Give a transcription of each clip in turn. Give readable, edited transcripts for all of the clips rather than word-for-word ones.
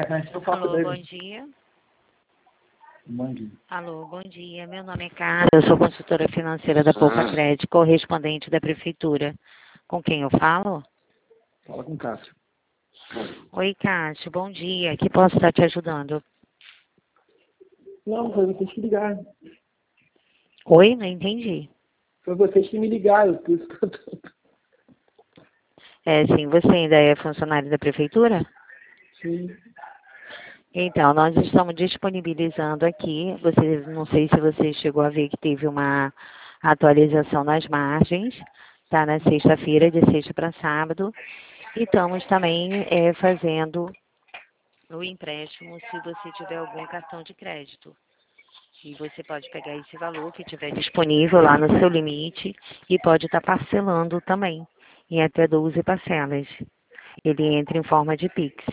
cartão eu faço Alô, bom dele. dia. Bom dia. Alô, bom dia. Meu nome é Carla, eu sou consultora financeira da Poupa Crédito, correspondente da Prefeitura. Com quem eu falo? Fala com o Cássio. Oi, Cássio, bom dia. Que posso estar te ajudando? Não, foi vocês que ligaram. Oi, não entendi. Foi vocês que me ligaram, por isso que eu tô... Sim, você ainda é funcionário da Prefeitura? Sim. Então, nós estamos disponibilizando aqui, não sei se você chegou a ver que teve uma atualização nas margens, tá na sexta-feira, de sexta para sábado, e estamos também fazendo o empréstimo se você tiver algum cartão de crédito. E você pode pegar esse valor que tiver disponível lá no seu limite e pode estar parcelando também, em até 12 parcelas. Ele entra em forma de Pix.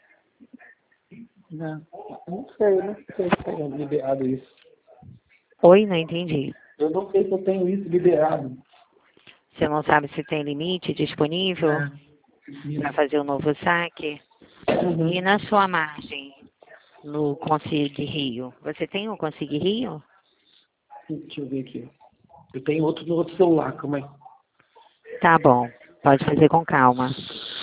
Não sei, eu não sei se tenho liberado isso. Oi, não entendi. Eu não sei se eu tenho isso liberado. Você não sabe se tem limite disponível para fazer o novo saque? Uhum. E na sua margem, no Consig Rio, você tem o Consig Rio? Deixa eu ver aqui. Eu tenho outro no outro celular, calma aí. Tá bom, pode fazer com calma.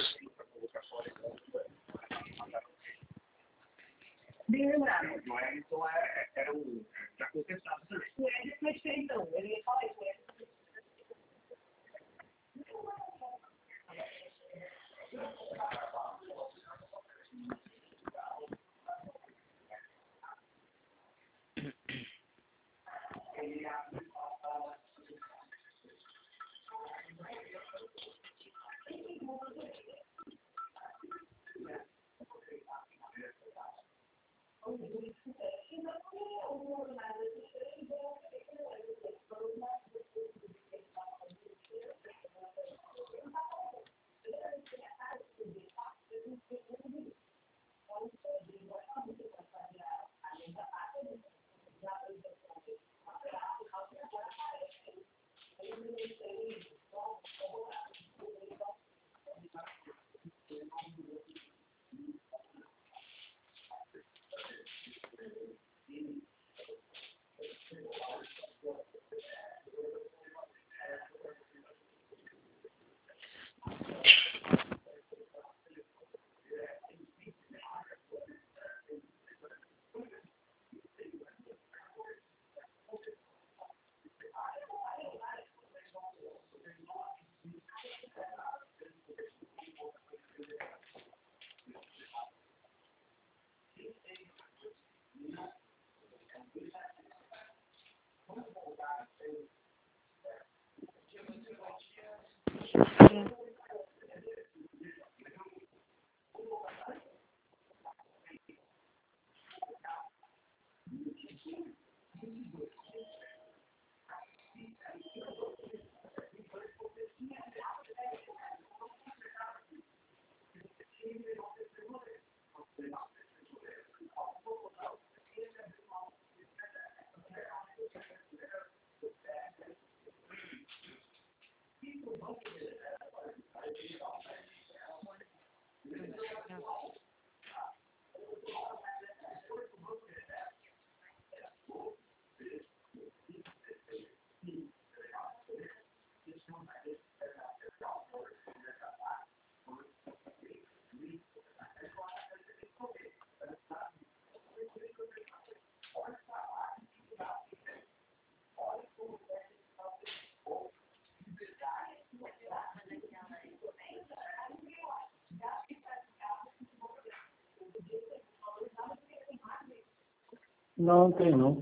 Não, tem não.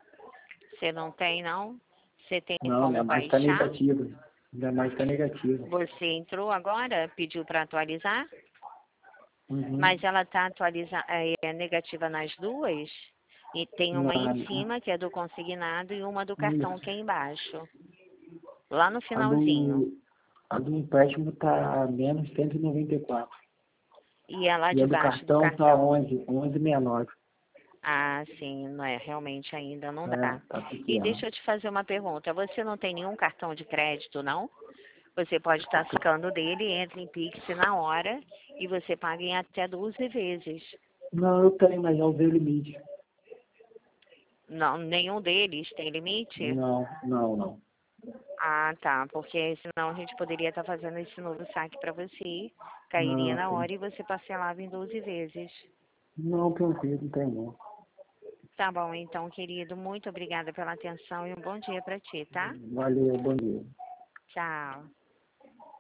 Você não tem, não? Você tem Não, minha como margem está baixar? negativa. Minha margem está negativa. Você entrou agora, pediu para atualizar? Uhum. Mas ela está negativa nas duas? E tem uma em cima, que é do consignado, e uma do cartão, que é embaixo. Lá no A finalzinho. do empréstimo está menos 194. E é lá E a do debaixo do cartão está cartão. 11,69. Ah, sim, não é, realmente ainda não É, dá. tá E pequeno. deixa eu te fazer uma pergunta. Você não tem nenhum cartão de crédito, não? Você pode estar ficando dele, entra em Pix na hora e você paga em até 12 vezes. Não, eu tenho, mas já usei o limite. Não, nenhum deles tem limite? Não. Ah, tá, porque senão a gente poderia estar fazendo esse novo saque para você, cairia Ah, na sim. hora e você parcelava em 12 vezes. Não, tranquilo, não tem não. Tá bom, então, querido, muito obrigada pela atenção e um bom dia para ti, tá? Valeu, bom dia. Tchau.